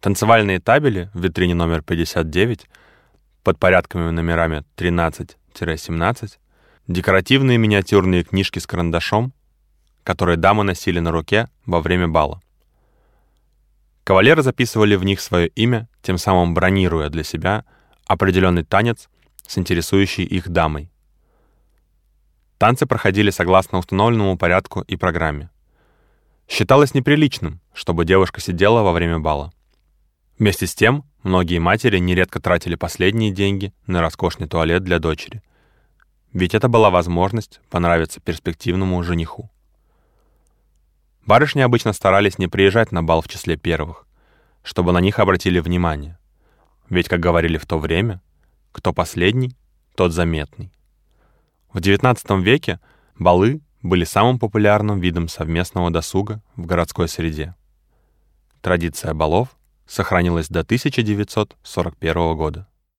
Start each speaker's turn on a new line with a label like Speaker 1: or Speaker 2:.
Speaker 1: Танцевальные табели в витрине номер 59 под порядковыми номерами 13-17, декоративные миниатюрные книжки с карандашом, которые дамы носили на руке во время бала. Кавалеры записывали в них свое имя, тем самым бронируя для себя определенный танец с интересующей их дамой. Танцы проходили согласно установленному порядку и программе. Считалось неприличным, чтобы девушка сидела во время бала. Вместе с тем, многие матери нередко тратили последние деньги на роскошный туалет для дочери, ведь это была возможность понравиться перспективному жениху. Барышни обычно старались не приезжать на бал в числе первых, чтобы на них обратили внимание, ведь, как говорили в то время, кто последний, тот заметный. В XIX веке балы были самым популярным видом совместного досуга в городской среде. Традиция балов сохранилась до 1941 года.